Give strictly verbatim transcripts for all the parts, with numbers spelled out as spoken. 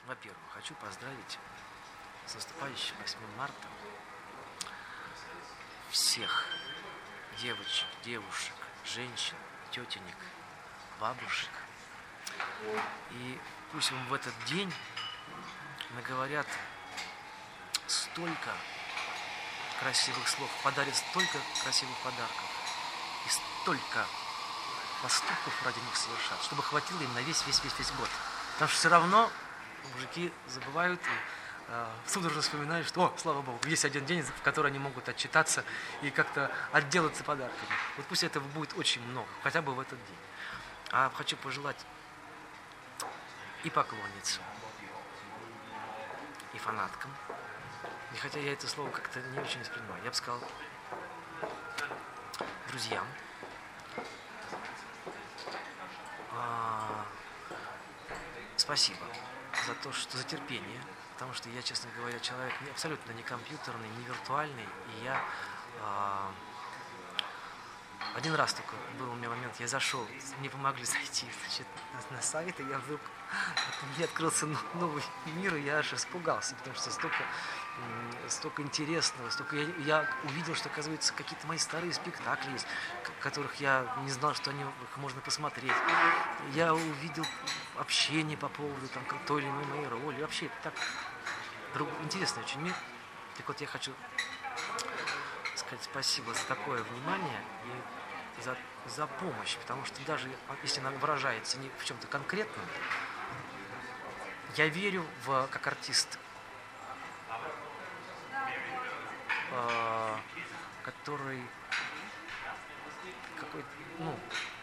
Во-первых, хочу поздравить с наступающим восьмым марта всех девочек, девушек, женщин, тетенек, бабушек. И пусть им в этот день наговорят столько красивых слов, подарят столько красивых подарков и столько поступков ради них совершат, чтобы хватило им на весь-весь-весь-весь год. Потому что все равно мужики забывают и э, судорожно вспоминают, что, о, слава богу, есть один день, в который они могут отчитаться и как-то отделаться подарками. Вот пусть этого будет очень много, хотя бы в этот день. А хочу пожелать и поклонницам, и фанаткам, и хотя я это слово как-то не очень воспринимаю, я бы сказал друзьям, а, спасибо за то, что за терпение, потому что я, честно говоря, человек абсолютно не компьютерный, не виртуальный, и я а, один раз только был у меня момент, я зашел, мне помогли зайти, значит, на, на сайт, и я вдруг, мне открылся новый мир, и я аж испугался, потому что столько, столько интересного, столько я, я увидел, что, оказывается, какие-то мои старые спектакли есть, которых я не знал, что они, их можно посмотреть. Я увидел общение по поводу там, той или иной моей роли. Вообще, так друг, интересный очень мир. Так вот, я хочу сказать спасибо за такое внимание и за, за помощь, потому что даже если она выражается не в чем-то конкретном, я верю в, как артист, э, который какой, ну,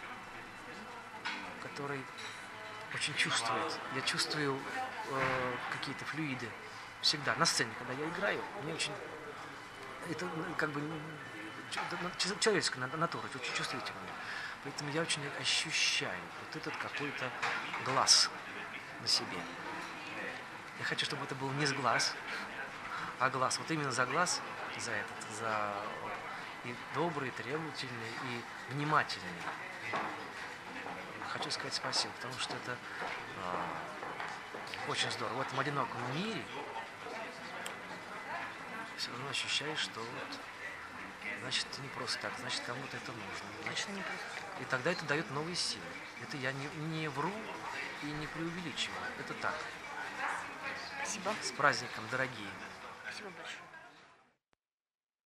который очень чувствует. Я чувствую э, какие-то флюиды всегда на сцене, когда я играю. Мне очень это как бы человеческая натура, очень чувствительная. Поэтому я очень ощущаю вот этот какой-то глаз на себе. Я хочу, чтобы это был не с глаз, а глаз. Вот именно за глаз, за этот, за и добрый, требовательный, и внимательный. Хочу сказать спасибо, потому что это э, очень здорово. В этом одиноком мире все равно ощущаешь, что вот, значит, не просто так, значит, кому-то это нужно. Значит, и тогда это дает новые силы. Это я не, не вру и не преувеличиваю. Это так. Спасибо. С праздником, дорогие. Спасибо большое.